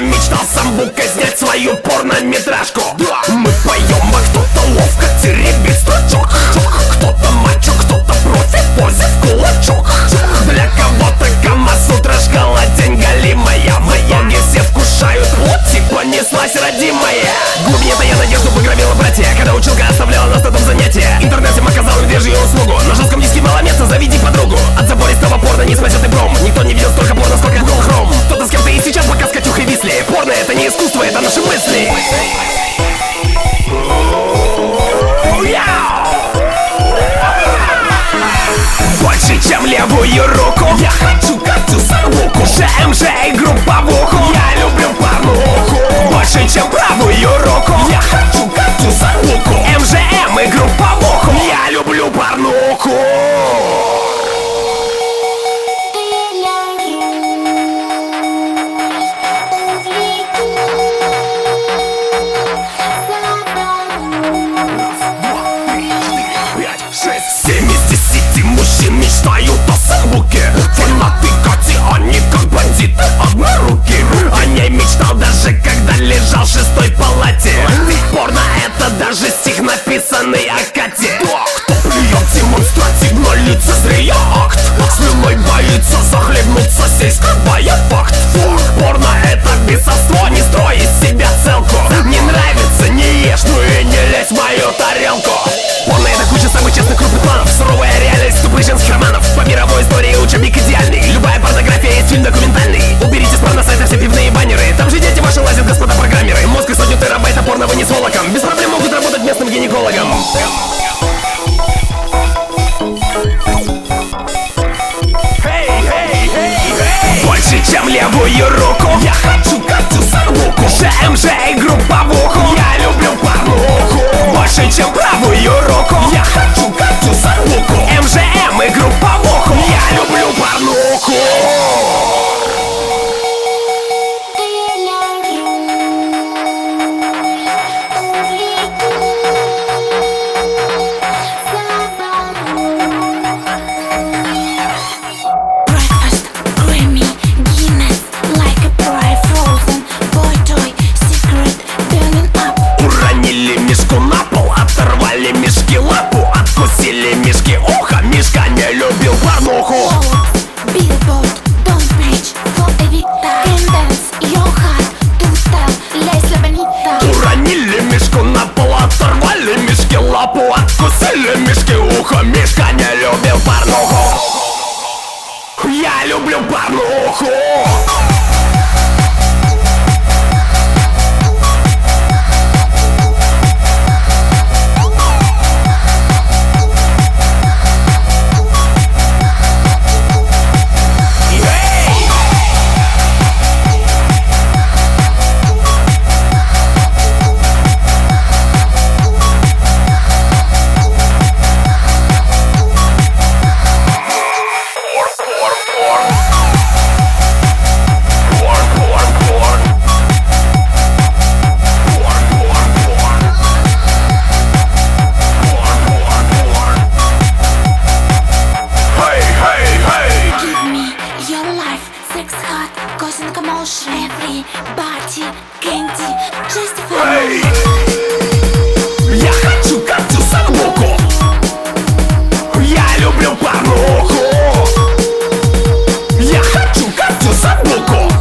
мечтал самбукой снять свою порнометражку. Мы поем, а кто-то ловко теребит строчок. Кто-то мачо, кто-то профи в позе в кулачок. Для кого-то Камасутра, шкала день галимая. В итоге все вкушают плоть, и понеслась родимая. Глубине-то я надежду пограбила братья, когда училка оставляла нас на том занятии. Интернет им оказал медвежью услугу. На жестком диске мало места, заведи подругу. От забористого порно не спасет и бром. Никто не видел столько порно, сколько Google Chrome. Кто-то с кем-то и сейчас пока с Катюхой висли. Порно это не искусство, это наши мысли. Больше, чем левую руку, я хочу Катю Сарвуку. ЖМЖ и групповуху, я люблю порнуху. Больше, чем правую руку, я хочу Катю Сарвуку. МЖМ и групповуху, я люблю порнуху. Мужчин мечтают о самбуке. Фанаты Кати, они как бандиты одноруки. О ней мечтал даже когда лежал в 6-й палате. Порно это даже стих, написанный о Кате. Кто плюет демонстративно лицезрея акт, слюной боится захлебнуться, сей скрывая факт. Порно это бесовство, не строй из себя целку. Не нравится, не ешь, ну и не лезь в мою тарелку. Порно это куча самых честных крупных планов, суровая реальность тупых женских романов. По мировой истории учебник идеальный. Любая порнография есть фильм документальный. Уберите с порносайта все пивные баннеры. Там же дети ваши лазят, господа программеры. Мозг и сотню терабайта порно вынес волоком. Без проблем могут работать местным гинекологом. Больше, чем левую руку, я хочу Катю Сарвуку. ЖМЖ и групповуху, я люблю порнуху. Больше, чем правую руку, я хочу Катю Сарвуку. МЖМ и групповуху, я люблю порнуху. Мишки лапу, откусили мишки ухо. Мишка не любил порнуху. Billboard, don't preach for Evita. Can dance your heart to style, лезь лабанита. Уронили мишку на пол, оторвали мишки лапу, откусили мишки ухо. Мишка не любил порнуху. Я люблю порнуху. Causing commotion, everybody candy justify. Я хочу Катю Сарвуку. Я люблю порнуху. Я хочу Катю Сарвуку.